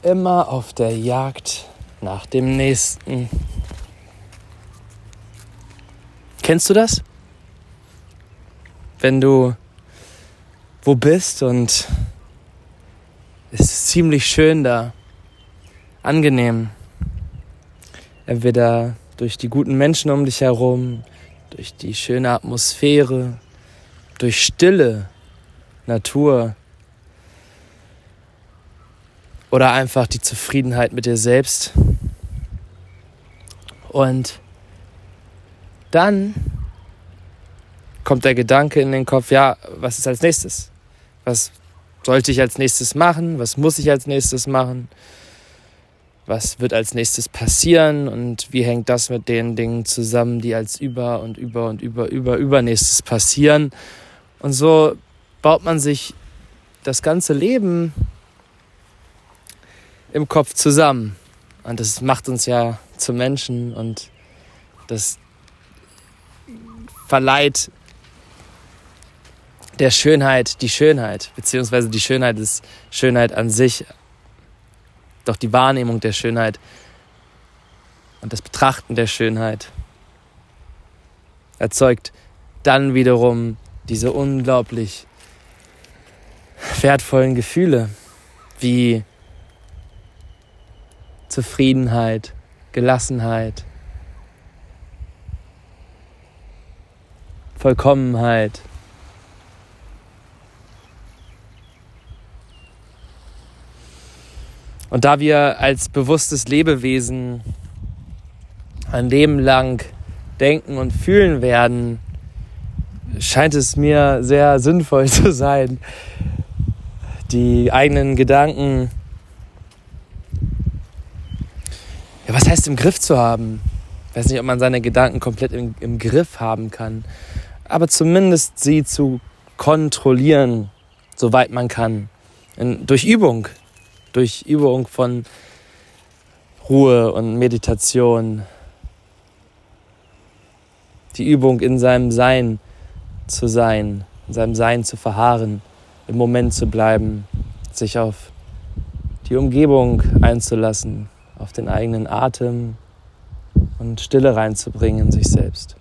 immer auf der Jagd nach dem Nächsten. Kennst du das? Wenn du wo bist und es ist ziemlich schön da, angenehm. Entweder durch die guten Menschen um dich herum, durch die schöne Atmosphäre, durch Stille, Natur oder einfach die Zufriedenheit mit dir selbst. Und dann kommt der Gedanke in den Kopf, ja, was ist als nächstes? Was sollte ich als nächstes machen? Was muss ich als nächstes machen? Was wird als nächstes passieren? Und wie hängt das mit den Dingen zusammen, die als übernächstes passieren? Und so baut man sich das ganze Leben im Kopf zusammen. Und das macht uns ja zu Menschen und das verleiht der Schönheit die Schönheit, beziehungsweise die Schönheit ist Schönheit an sich. Doch die Wahrnehmung der Schönheit und das Betrachten der Schönheit erzeugt dann wiederum diese unglaublich wertvollen Gefühle wie Zufriedenheit, Gelassenheit, Vollkommenheit. Und da wir als bewusstes Lebewesen ein Leben lang denken und fühlen werden, scheint es mir sehr sinnvoll zu sein, die eigenen Gedanken, ja, was heißt im Griff zu haben? Ich weiß nicht, ob man seine Gedanken komplett im Griff haben kann, aber zumindest sie zu kontrollieren, soweit man kann, durch Übung von Ruhe und Meditation. Die Übung in seinem Sein zu sein, in seinem Sein zu verharren, im Moment zu bleiben, sich auf die Umgebung einzulassen, auf den eigenen Atem und Stille reinzubringen in sich selbst.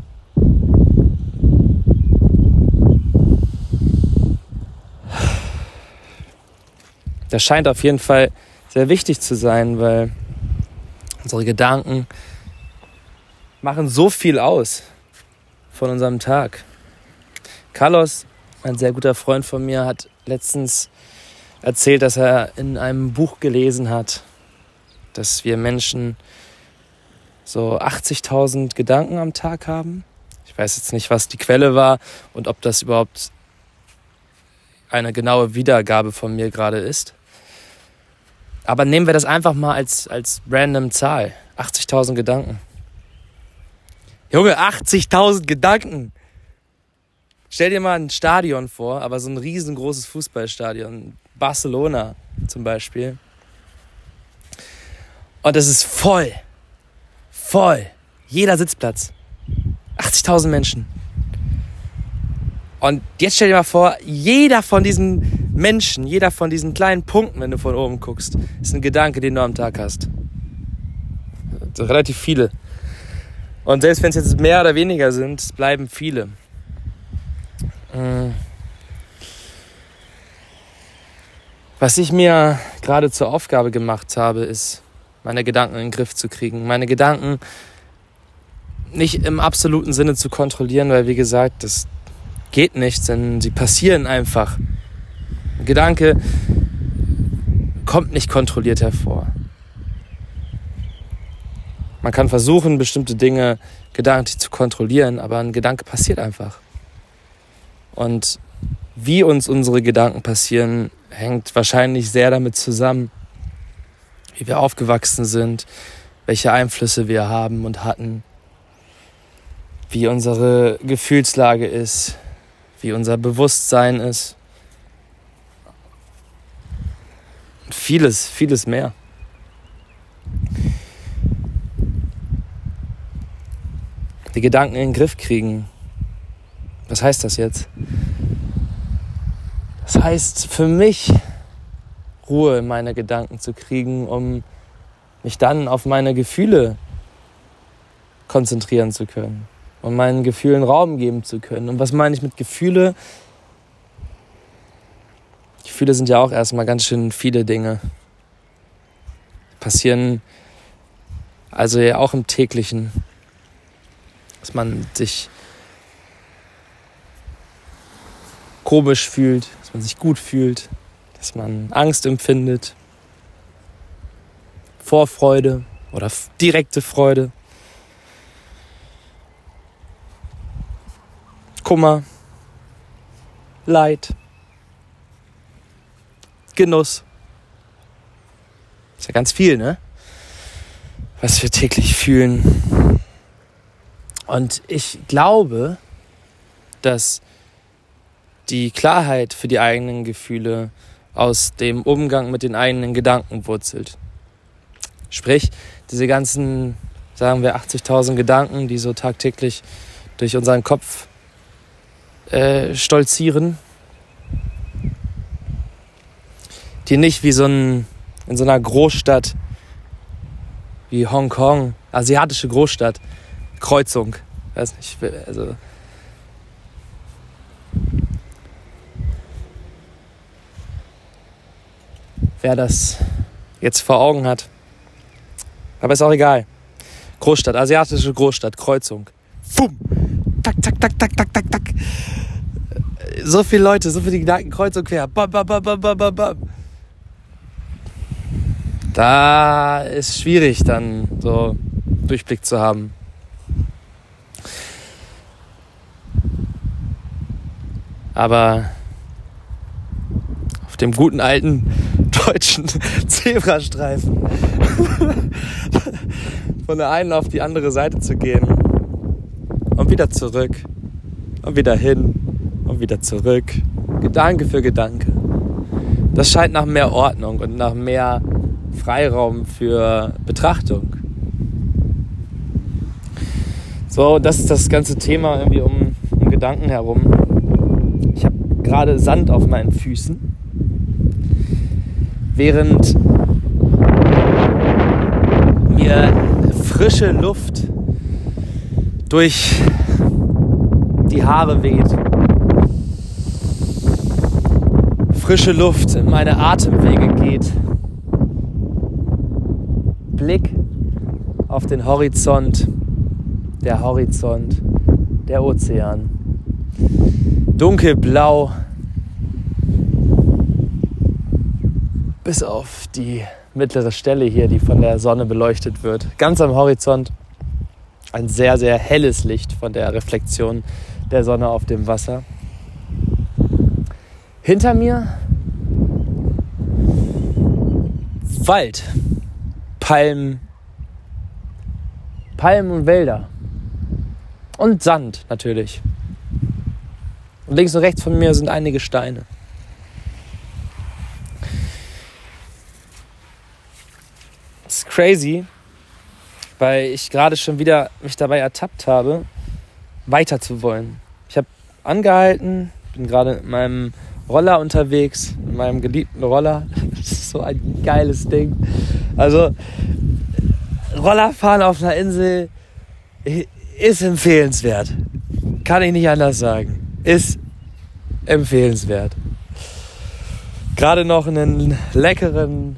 Das scheint auf jeden Fall sehr wichtig zu sein, weil unsere Gedanken machen so viel aus von unserem Tag. Carlos, ein sehr guter Freund von mir, hat letztens erzählt, dass er in einem Buch gelesen hat, dass wir Menschen so 80.000 Gedanken am Tag haben. Ich weiß jetzt nicht, was die Quelle war und ob das überhaupt eine genaue Wiedergabe von mir gerade ist. Aber nehmen wir das einfach mal als random Zahl. 80.000 Gedanken. Junge, 80.000 Gedanken! Stell dir mal ein Stadion vor, aber so ein riesengroßes Fußballstadion. Barcelona zum Beispiel. Und es ist voll. Voll. Jeder Sitzplatz. 80.000 Menschen. Und jetzt stell dir mal vor, jeder von diesen Menschen, jeder von diesen kleinen Punkten, wenn du von oben guckst, ist ein Gedanke, den du am Tag hast. So relativ viele. Und selbst wenn es jetzt mehr oder weniger sind, es bleiben viele. Was ich mir gerade zur Aufgabe gemacht habe, ist, meine Gedanken in den Griff zu kriegen. Meine Gedanken nicht im absoluten Sinne zu kontrollieren, weil wie gesagt, das geht nicht, denn sie passieren einfach. Ein Gedanke kommt nicht kontrolliert hervor. Man kann versuchen, bestimmte Dinge gedanklich zu kontrollieren, aber ein Gedanke passiert einfach. Und wie uns unsere Gedanken passieren, hängt wahrscheinlich sehr damit zusammen, wie wir aufgewachsen sind, welche Einflüsse wir haben und hatten, wie unsere Gefühlslage ist, wie unser Bewusstsein ist. Und vieles, vieles mehr. Die Gedanken in den Griff kriegen. Was heißt das jetzt? Das heißt für mich, Ruhe in meine Gedanken zu kriegen, um mich dann auf meine Gefühle konzentrieren zu können und meinen Gefühlen Raum geben zu können. Und was meine ich mit Gefühle? Gefühle sind ja auch erstmal ganz schön viele Dinge. Passieren also ja auch im Täglichen, dass man sich komisch fühlt, dass man sich gut fühlt, dass man Angst empfindet, Vorfreude oder direkte Freude, Kummer, Leid, Genuss. Ist ja ganz viel, ne? Was wir täglich fühlen. Und ich glaube, dass die Klarheit für die eigenen Gefühle aus dem Umgang mit den eigenen Gedanken wurzelt. Sprich, diese ganzen, sagen wir 80.000 Gedanken, die so tagtäglich durch unseren Kopf stolzieren, die nicht wie in so einer Großstadt wie Hongkong, asiatische Großstadt, Kreuzung, weiß nicht, also wer das jetzt vor Augen hat, aber ist auch egal. Großstadt, asiatische Großstadt, Kreuzung. Fumm! Tak, tak, tak, tak, tak, tak, tak. So viele Leute, so viele Gedanken, kreuz und quer. Bam, bam, bam, bam, bam, bam. Da ist schwierig, dann so Durchblick zu haben. Aber auf dem guten alten deutschen Zebrastreifen von der einen auf die andere Seite zu gehen und wieder zurück und wieder hin und wieder zurück, Gedanke für Gedanke. Das scheint nach mehr Ordnung und nach mehr Freiraum für Betrachtung. So, das ist das ganze Thema irgendwie um Gedanken herum. Ich habe gerade Sand auf meinen Füßen, während mir frische Luft durch die Haare weht. Frische Luft in meine Atemwege geht. Blick auf den Horizont, der Ozean. Dunkelblau bis auf die mittlere Stelle hier, die von der Sonne beleuchtet wird. Ganz am Horizont ein sehr, sehr helles Licht von der Reflexion der Sonne auf dem Wasser. Hinter mir Wald, Palmen und Wälder und Sand natürlich. Und links und rechts von mir sind einige Steine. Das ist crazy, weil ich gerade schon wieder mich dabei ertappt habe, weiter zu wollen. Ich habe angehalten, bin gerade mit meinem Roller unterwegs, mit meinem geliebten Roller. Das ist so ein geiles Ding. Also Rollerfahren auf einer Insel ist empfehlenswert. Kann ich nicht anders sagen. Ist empfehlenswert. Gerade noch einen leckeren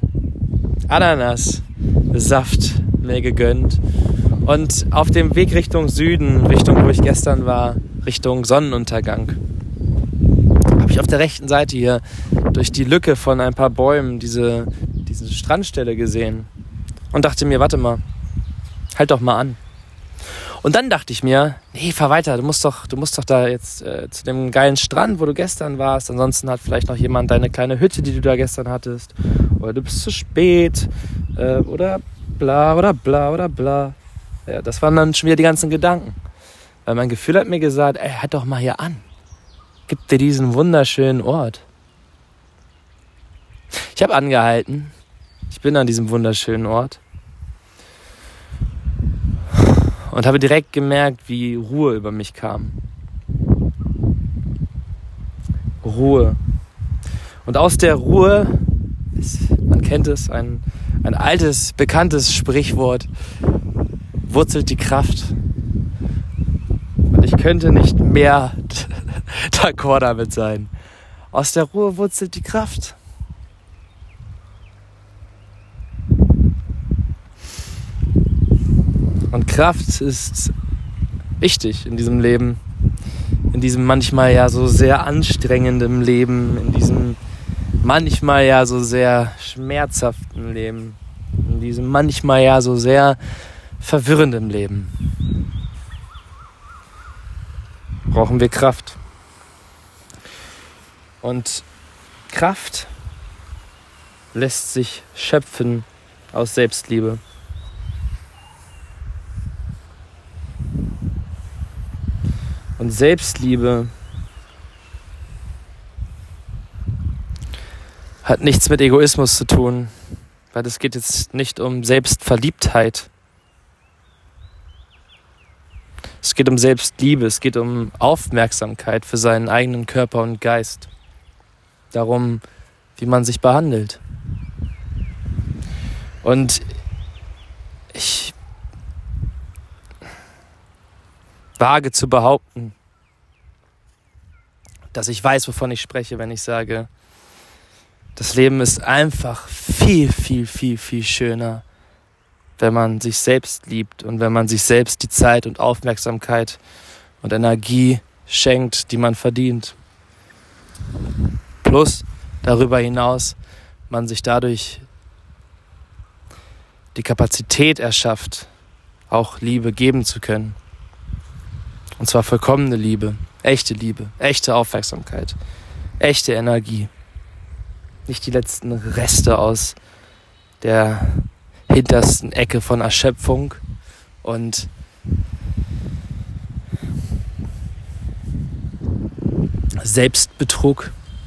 Ananassaft mir gegönnt. Und auf dem Weg Richtung Süden, Richtung, wo ich gestern war, Richtung Sonnenuntergang, habe ich auf der rechten Seite hier durch die Lücke von ein paar Bäumen diese Strandstelle gesehen und dachte mir, warte mal, halt doch mal an. Und dann dachte ich mir, nee, fahr weiter, du musst doch da jetzt zu dem geilen Strand, wo du gestern warst. Ansonsten hat vielleicht noch jemand deine kleine Hütte, die du da gestern hattest. Oder du bist zu spät. Oder bla, oder bla, oder bla. Ja, das waren dann schon wieder die ganzen Gedanken. Weil mein Gefühl hat mir gesagt, ey, halt doch mal hier an. Gib dir diesen wunderschönen Ort. Ich habe angehalten. Ich bin an diesem wunderschönen Ort. Und habe direkt gemerkt, wie Ruhe über mich kam. Ruhe. Und aus der Ruhe ist kennt es, ein altes, bekanntes Sprichwort, wurzelt die Kraft. Und ich könnte nicht mehr d'accord damit sein. Aus der Ruhe wurzelt die Kraft. Und Kraft ist wichtig in diesem Leben, in diesem manchmal ja so sehr anstrengenden Leben, in diesem manchmal ja so sehr schmerzhaften Leben, in diesem manchmal ja so sehr verwirrenden Leben. Brauchen wir Kraft. Und Kraft lässt sich schöpfen aus Selbstliebe. Und Selbstliebe hat nichts mit Egoismus zu tun, weil es geht jetzt nicht um Selbstverliebtheit. Es geht um Selbstliebe, es geht um Aufmerksamkeit für seinen eigenen Körper und Geist. Darum, wie man sich behandelt. Und ich wage zu behaupten, dass ich weiß, wovon ich spreche, wenn ich sage, das Leben ist einfach viel, viel, viel, viel schöner, wenn man sich selbst liebt und wenn man sich selbst die Zeit und Aufmerksamkeit und Energie schenkt, die man verdient. Plus, darüber hinaus, man sich dadurch die Kapazität erschafft, auch Liebe geben zu können. Und zwar vollkommene Liebe, echte Aufmerksamkeit, echte Energie. Nicht die letzten Reste aus der hintersten Ecke von Erschöpfung und Selbstbetrug.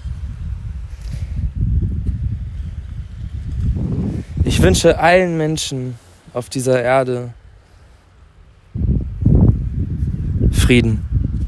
Ich wünsche allen Menschen auf dieser Erde Frieden.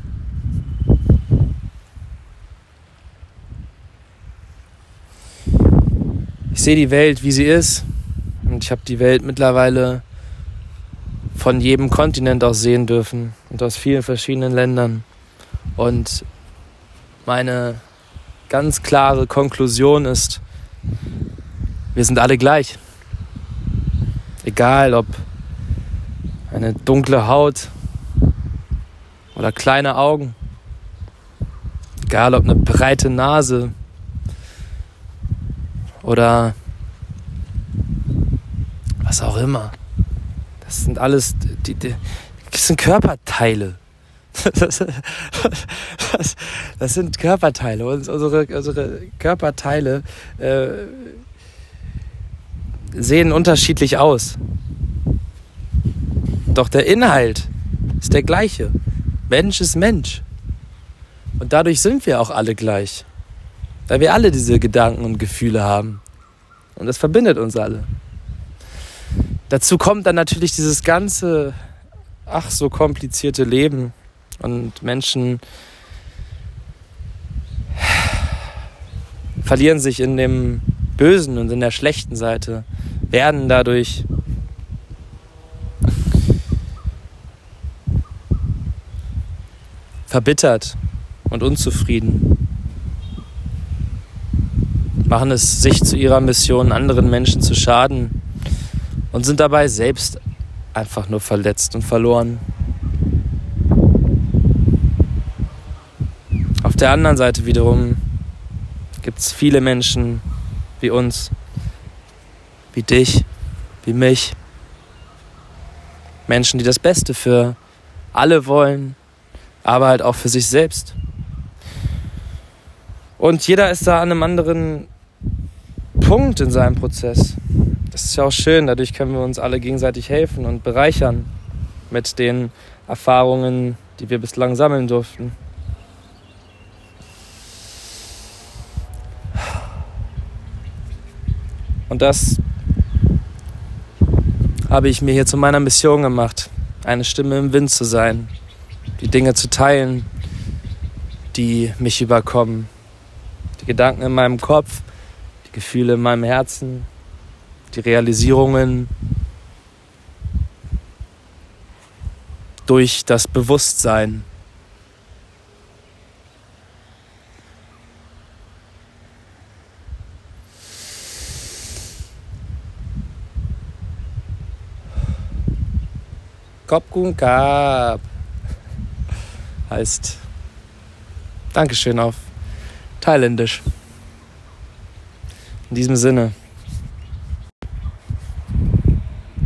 Ich sehe die Welt, wie sie ist, und ich habe die Welt mittlerweile von jedem Kontinent aus sehen dürfen und aus vielen verschiedenen Ländern. Und meine ganz klare Konklusion ist, wir sind alle gleich. Egal ob eine dunkle Haut oder kleine Augen, egal ob eine breite Nase oder was auch immer. Das sind alles, das sind Körperteile. Das sind Körperteile. Unsere Körperteile sehen unterschiedlich aus. Doch der Inhalt ist der gleiche. Mensch ist Mensch. Und dadurch sind wir auch alle gleich. Weil wir alle diese Gedanken und Gefühle haben. Und das verbindet uns alle. Dazu kommt dann natürlich dieses ganze, ach so komplizierte Leben. Und Menschen verlieren sich in dem Bösen und in der schlechten Seite, werden dadurch verbittert und unzufrieden, machen es sich zu ihrer Mission, anderen Menschen zu schaden und sind dabei selbst einfach nur verletzt und verloren. Auf der anderen Seite wiederum gibt es viele Menschen wie uns, wie dich, wie mich. Menschen, die das Beste für alle wollen, aber halt auch für sich selbst. Und jeder ist da an einem anderen Punkt in seinem Prozess. Das ist ja auch schön, dadurch können wir uns alle gegenseitig helfen und bereichern mit den Erfahrungen, die wir bislang sammeln durften. Und das habe ich mir hier zu meiner Mission gemacht, eine Stimme im Wind zu sein, die Dinge zu teilen, die mich überkommen, die Gedanken in meinem Kopf, die Gefühle in meinem Herzen, die Realisierungen durch das Bewusstsein. Kopkun Kap heißt Dankeschön auf Thailändisch. In diesem Sinne.